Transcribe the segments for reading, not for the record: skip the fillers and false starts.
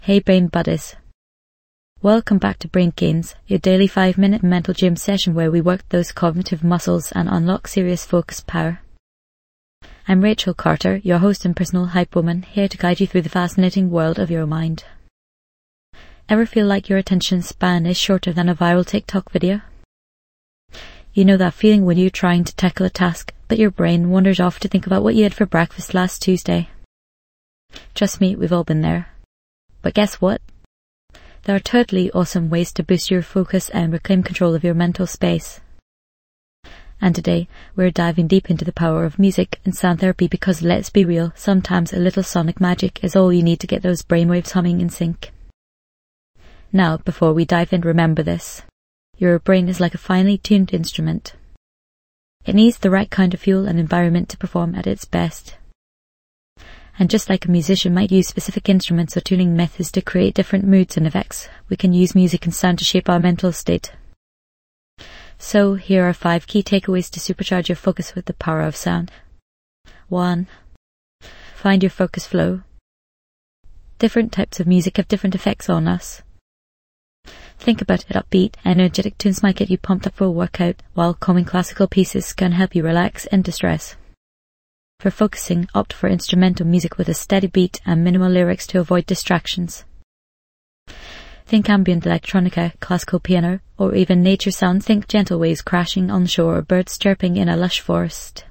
Hey Brain Buddies. Welcome back to Brain Gains, your daily 5-minute mental gym session where we work those cognitive muscles and unlock serious focus power. I'm Rachel Carter, your host and personal hype woman, here to guide you through the fascinating world of your mind. Ever feel like your attention span is shorter than a viral TikTok video? You know that feeling when you're trying to tackle a task, but your brain wanders off to think about what you had for breakfast last Tuesday? Trust me, we've all been there. But guess what? There are totally awesome ways to boost your focus and reclaim control of your mental space. And today, we're diving deep into the power of music and sound therapy because let's be real, sometimes a little sonic magic is all you need to get those brainwaves humming in sync. Now, before we dive in, remember this. Your brain is like a finely tuned instrument. It needs the right kind of fuel and environment to perform at its best. And just like a musician might use specific instruments or tuning methods to create different moods and effects, we can use music and sound to shape our mental state. So, here are 5 key takeaways to supercharge your focus with the power of sound. 1. Find your focus flow. Different types of music have different effects on us. Think about it, upbeat, energetic tunes might get you pumped up for a workout, while calming classical pieces can help you relax and distress. For focusing, opt for instrumental music with a steady beat and minimal lyrics to avoid distractions. Think ambient electronica, classical piano, or even nature sound. Think gentle waves crashing on shore or birds chirping in a lush forest.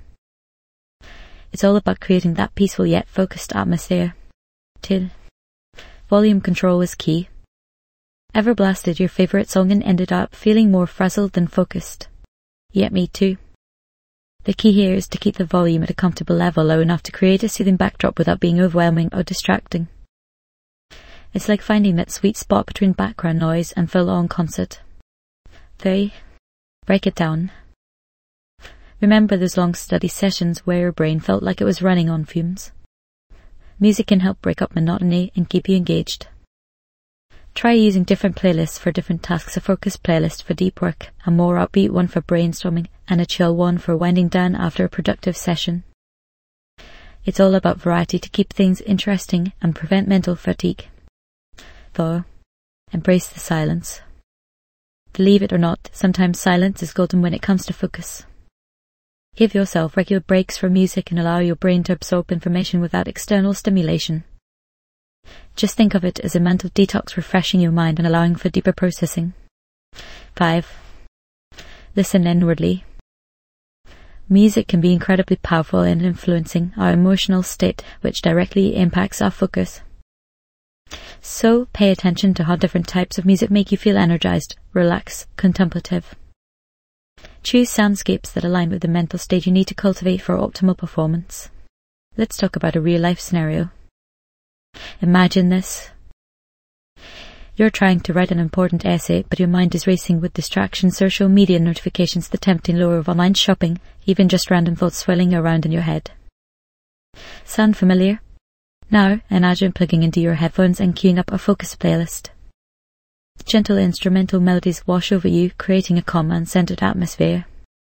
It's all about creating that peaceful yet focused atmosphere. 2. Volume control is key. Ever blasted your favourite song and ended up feeling more frazzled than focused? Yet me too. The key here is to keep the volume at a comfortable level, low enough to create a soothing backdrop without being overwhelming or distracting. It's like finding that sweet spot between background noise and full-on concert. 3. Break it down. Remember those long study sessions where your brain felt like it was running on fumes? Music can help break up monotony and keep you engaged. Try using different playlists for different tasks, a focus playlist for deep work, a more upbeat one for brainstorming, and a chill one for winding down after a productive session. It's all about variety to keep things interesting and prevent mental fatigue. 4. Embrace the silence. Believe it or not, sometimes silence is golden when it comes to focus. Give yourself regular breaks from music and allow your brain to absorb information without external stimulation. Just think of it as a mental detox, refreshing your mind and allowing for deeper processing. 5. Listen inwardly. Music can be incredibly powerful in influencing our emotional state, which directly impacts our focus. So, pay attention to how different types of music make you feel energized, relaxed, contemplative. Choose soundscapes that align with the mental state you need to cultivate for optimal performance. Let's talk about a real-life scenario. Imagine this. You're trying to write an important essay, but your mind is racing with distractions, social media notifications, the tempting lure of online shopping, even just random thoughts swirling around in your head. Sound familiar? Now, imagine plugging into your headphones and queuing up a focus playlist. Gentle instrumental melodies wash over you, creating a calm and centered atmosphere.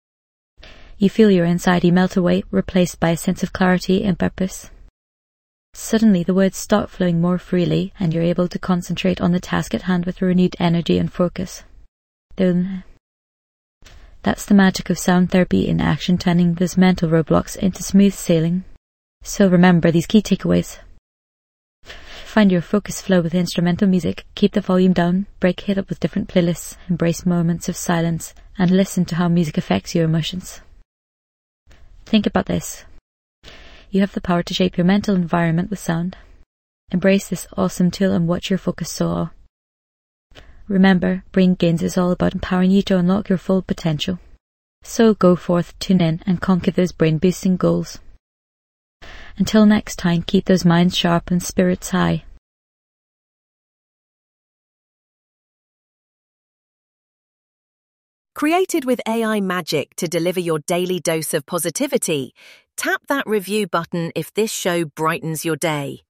You feel your anxiety melt away, replaced by a sense of clarity and purpose. Suddenly the words start flowing more freely and you're able to concentrate on the task at hand with renewed energy and focus. Boom. That's the magic of sound therapy in action, turning those mental roadblocks into smooth sailing. So remember these key takeaways. Find your focus flow with instrumental music, keep the volume down, break it up with different playlists, embrace moments of silence, and listen to how music affects your emotions. Think about this. You have the power to shape your mental environment with sound. Embrace this awesome tool and watch your focus soar. Remember, Brain Gains is all about empowering you to unlock your full potential. So go forth, tune in, and conquer those brain-boosting goals. Until next time, keep those minds sharp and spirits high. Created with AI magic to deliver your daily dose of positivity, tap that review button if this show brightens your day.